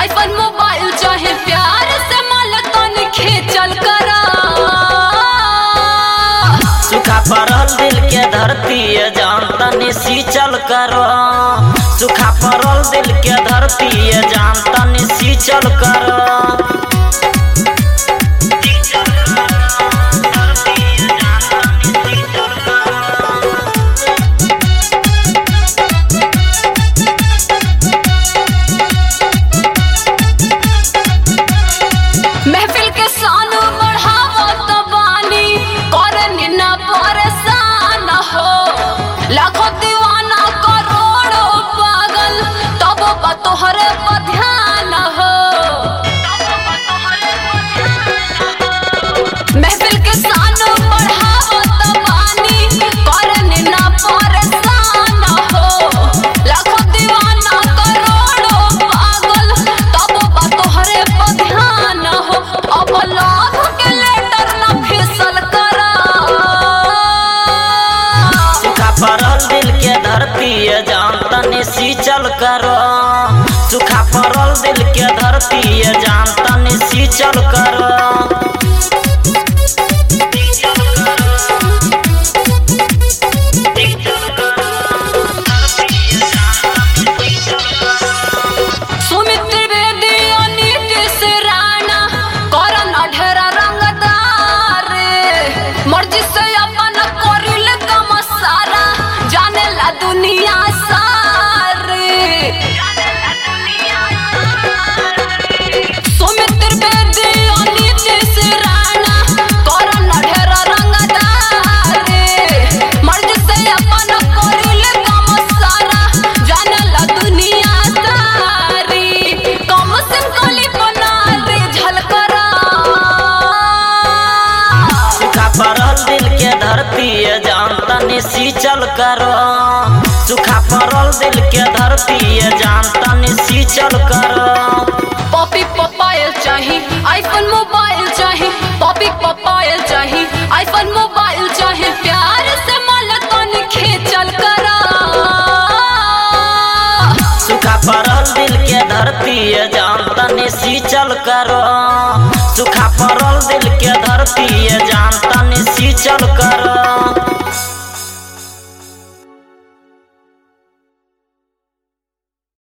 IPhone mobile चाहे प्यार से माल तनी खींचल करा। सूखा पड़ल दिल के धरती जान तनी सींचल करो। सूखा पड़ल दिल के धरती जान तनी सींचल करो। महफिल के शान बढ़ावो तो बानी करनी ना परेशान हो। लाखों दीवाना करोड़ों पागल तब तोहरे पर ध्यान हो। महफिल के शान बढ़ावो तो बानी करनी ना परेशान हो। लाखों दीवाना करोड़ों पागल तब तोहरे पर ध्यान हो। अब लव के लेटर ना फिसल करा। सूखा पड़ल दिल के धरती जान तनी सींचल करो। सूखा पड़ल दिल के धरती जान तनी सींचल करो। सुमित त्रिवेदी नीतीश राणा करन ढेरा रंगदार। मर्जी से अपन करिल कम सारा जाने ला दुनिया सारे। सुमित त्रिवेदी नीतीश राणा करन ढेरा रंगदार। मर्जी से अपन करिल कम सारा जाने ला दुनिया सारी। कम से कली बना रे झलकरा। सूखा पड़ल दिल के धरती जान तनी सींचल करो। सूखा पड़ल दिल के धरती जान तनी सींचल करो। पॉपी पपायल चाही आईफोन मोबाइल चाही। पॉपी पपायल चाही आईफोन मोबाइल चाही। प्यार से माल तनी खींचल करा। सूखा पड़ल दिल के धरती जान तनी सींचल करो। सूखा पड़ल दिल के धरती जान तनी सींचल करो।